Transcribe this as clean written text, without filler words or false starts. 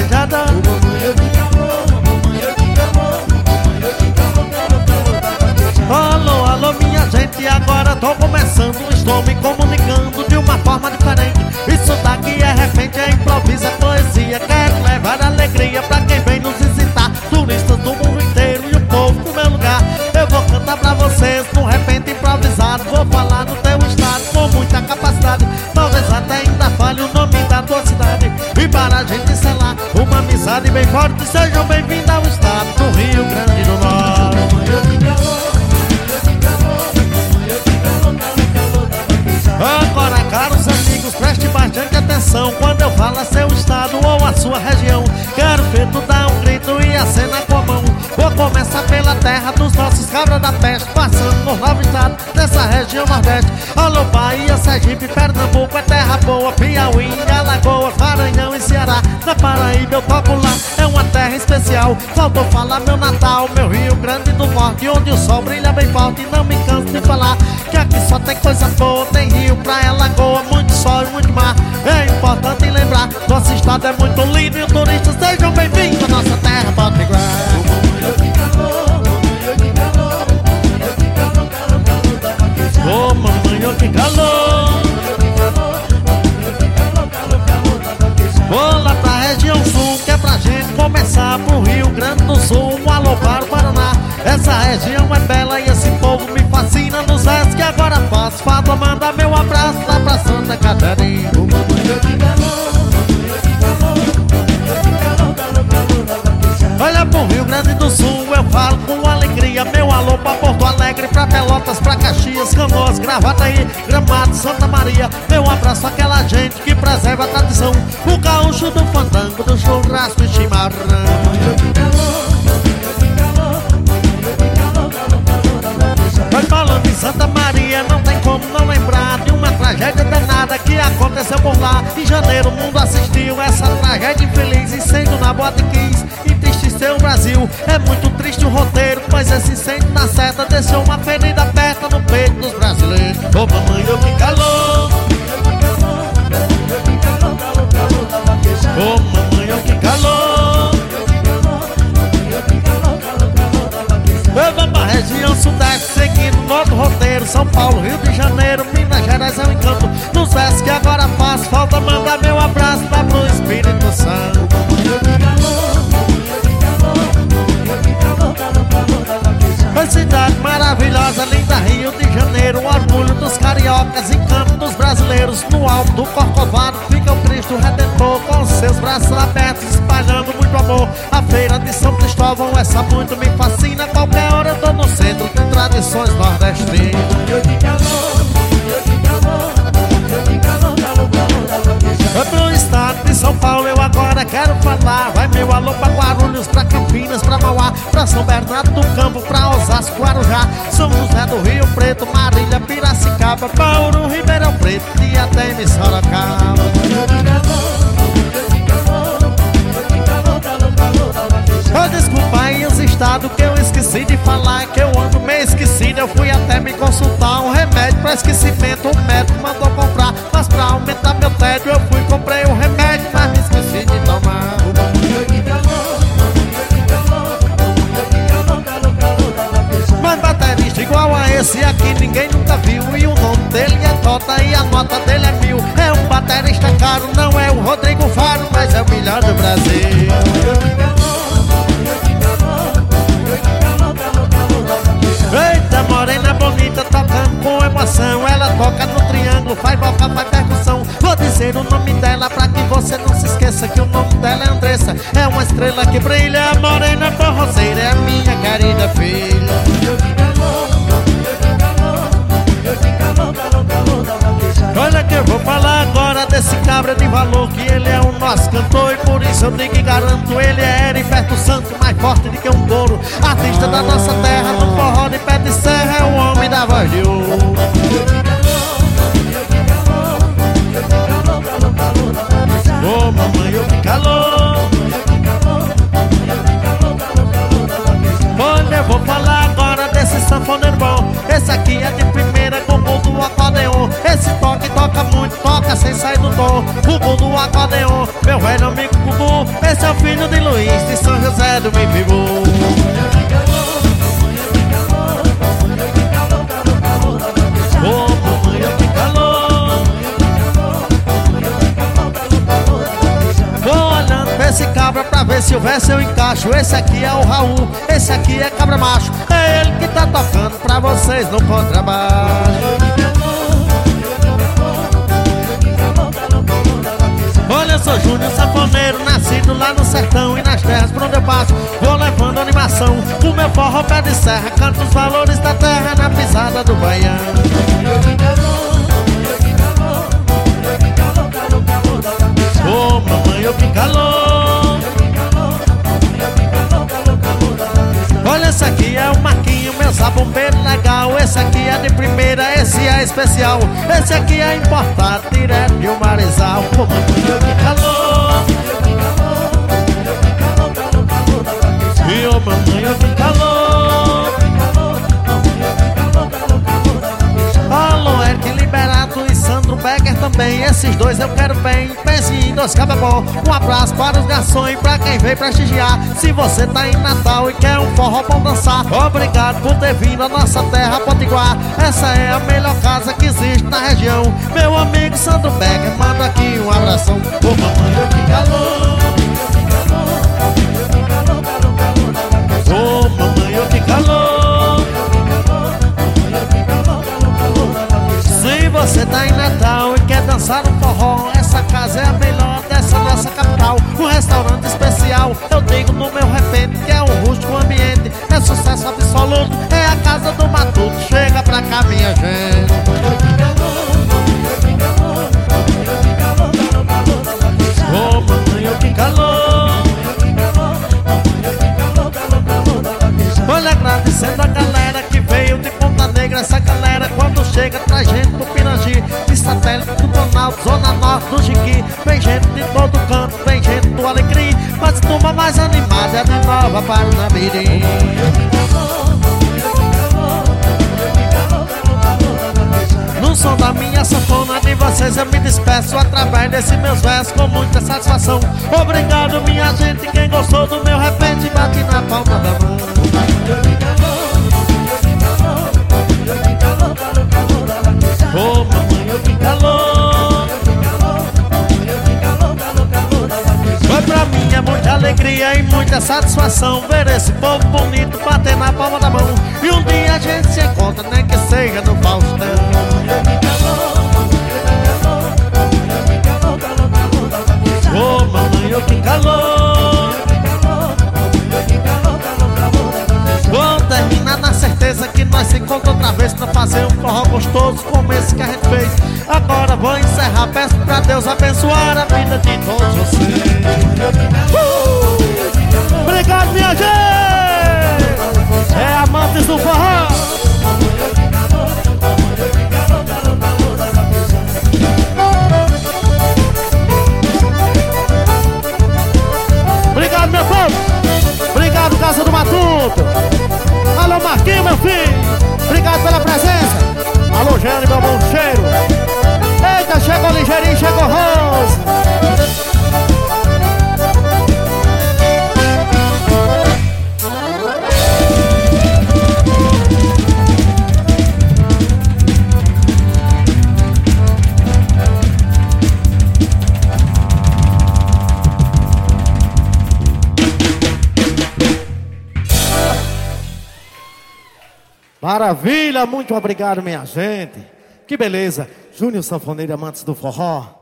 Trajada. Alô, alô minha gente, agora tô começando, estou me comunicando de uma forma diferente. Isso daqui é repente, é improviso, é poesia. Quero levar alegria pra quem vem nos visitar, turistas do mundo inteiro e o povo do meu lugar. Eu vou cantar pra vocês num repente improvisado, vou falar no teu estado com muita capacidade. Talvez até ainda fale o nome da tua cidade, e para a gente selar uma amizade bem forte, sejam bem-vindos ao estado do Rio Grande do Norte. Agora, caros amigos, preste bastante atenção quando eu falo a seu estado ou a sua região. Quero ver tu dar um grito e acenar com a mão. Vou começar pela terra dos nossos cabras da peste, passando por 9 estados dessa região nordeste. Alô, Bahia, Sergipe, Pernambuco, é terra boa, Piauí, Alagoas, Maranhão e Ceará. Na Paraíba eu toco lá, é uma terra especial. Faltou falar meu Natal, meu Rio Grande do Norte, onde o sol brilha bem forte. E não me canso de falar que aqui só tem coisa boa, tem rio, praia, lagoa, muito sol e muito mar. É importante lembrar, nosso estado é muito lindo e os turistas sejam bem-vindos à nossa terra potiguar. Ô mamãe, ô que calor. Vou lá pra região sul, que é pra gente começar, pro Rio Grande do Sul, um alô para o Paraná. Essa região é bela e esse povo me fascina. Nos versos que agora faço, falta mandar meu abraço lá pra Santa Catarina. Olha pro Rio Grande do Sul, eu falo com alegria. Meu alô pra Porto Alegre, pra Pelotas, pra Caxias, Canoas, Gravataí, Gramado, Santa Maria. Meu abraço àquela gente que preserva a tradição, o gaúcho do fandango, do churrasco e chimarrão. Mas falando em Santa Maria, não tem como não lembrar de uma tragédia danada que aconteceu por lá. Em janeiro o mundo assistiu essa tragédia infeliz, incêndio na Boate Kiss, entristeceu o Brasil. É muito triste o roteiro, pois esse incêndio na seta deixou uma ferida aberta no peito dos brasileiros. Ô mamãe, eu que calor. Ô mamãe, eu que calor. Eu vou pra região sudeste, seguindo novo roteiro. São Paulo, Rio de Janeiro, Minas Gerais é um encanto. Nos versos que agora faço, falta mandar meu abraço lá pro Espírito Santo. Uma cidade maravilhosa, linda, Rio de Janeiro, orgulho dos cariocas, encanto dos brasileiros. No alto do Corcovado fica o Cristo Redentor, com seus braços abertos, espalhando muito amor. A feira de São Cristóvão, essa muito me fascina. Qualquer hora eu tô no centro de tradições nordestinas. Pro estado de São Paulo eu agora quero falar. Vai meu alô pra Guarulhos, pra Campinas, pra Mauá, pra São Bernardo do Campo, pra Osasco, Guarujá, São José do Rio Preto, Marília, Piracicaba, Bauru, Ribeirão Preto e até em Sorocaba. Desculpa aí os estados que eu esqueci de falar, que eu ando meio esquecido. Eu fui até me consultar um remédio pra esquecimento, o médico mandou comprar, mas pra aumentar meu tédio eu fui e comprei o remédio, mas me esqueci de tomar. Mas baterista igual a esse aqui ninguém nunca viu, e o nome dele é Tota e a nota dele é 1000. É um baterista caro, não é o Rodrigo Faro, mas é o melhor do Brasil. Eita, morena bonita, tocando com emoção. Ela toca no triângulo, faz vocal, faz percussão. Vou dizer o nome dela pra que você não se esqueça, que o nome dela é Andressa. É uma estrela que brilha, morena forrozeira, é a minha querida filha. Olha que eu vou falar agora desse cabra de valor, que ele é o nosso cantor, e por isso eu digo e garanto, ele é Heriberto Santos, mais forte do que um touro. Artista da nossa terra, no forró de pé de serra, é o homem da voz de ouro. Ô mamãe, eu que calor. Olha, eu vou falar agora desse sanfoneiro bom. Esse aqui é de primeira, com o gol do acordeon. Esse toque toca muito, toca sem sair do tom. O gol do acordeon, meu velho amigo Gugu. Esse é o filho seu Zé do Mipibu. Esse cabra pra ver se o verso eu encaixo. Esse aqui é o Raul, esse aqui é cabra macho. É ele que tá tocando pra vocês no contrabaixo. Olha, eu sou Júnior Sanfoneiro, nascido lá no sertão e nas terras por onde eu passo. Vou levando animação, o meu forró pé de serra. Canto os valores da terra na pisada do baiano. Ô mamãe, eu que calor. Olha, esse aqui é o Marquinho, meu zabumbeiro legal. Esse aqui é de primeira, esse é especial. Esse aqui é importado, direto de um marizal. Ô mamãe, eu que calor. E ô mamãe, eu que calor. Alô, Eric Liberato e Sandro Becker também. Esses dois eu quero bem. Pense em dois cababó. Um abraço para os garçons e pra quem veio prestigiar. Se você tá em Natal e quer um forró bom dançar, obrigado por ter vindo à nossa terra Potiguar. Essa é a melhor casa que existe na região. Meu amigo Sandro Becker, manda aqui um abração. Ô mamãe, eu que calor. Ô mamãe, eu que calor. Se você tá em Natal e quer dançar um forró, essa casa é a melhor dessa nossa capital. Um restaurante especial, eu digo no meu repente, que é um rústico ambiente. É sucesso absoluto, é a casa do Matuto. Chega pra cá, minha gente. Ô mamãe, eu que calor. Olha, agradecendo a galera que veio de Ponta Negra. Essa galera quando chega traz gente do Pirangi, de Satélite, do Planalto, Zona Norte, do Jiqui. Vem gente de todo canto, vem gente do Alecrim. Mas a turma mais animada é de Nova Parnamirim. No som da minha sanfona de vocês eu me despeço através desses meus versos com muita satisfação. Obrigado, minha gente, quem gostou do meu repente bate na palma da mão. Ô mamãe, eu que calor. Foi pra mim é muita alegria e muita satisfação ver esse povo bonito bater na palma da mão. E um dia a gente se encontra, nem que seja no Faustão. Ô mamãe, eu que calor. Vou terminar na certeza que nós se encontramos outra vez pra fazer um forró gostoso como esse que a gente fez. Agora vou encerrar, peço pra Deus abençoar a vida de todos vocês. Obrigado, minha gente. É Amantes do Forró. Obrigado, meu povo. Obrigado, Casa do Matuto. Alô, Marquinhos, meu filho. Obrigado pela presença. Alô, Gênio, meu bom cheiro. Eita, chegou ligeirinho, chegou Rosa. Maravilha, muito obrigado, minha gente. Que beleza. Júnior Sanfoneiro, Amantes do Forró.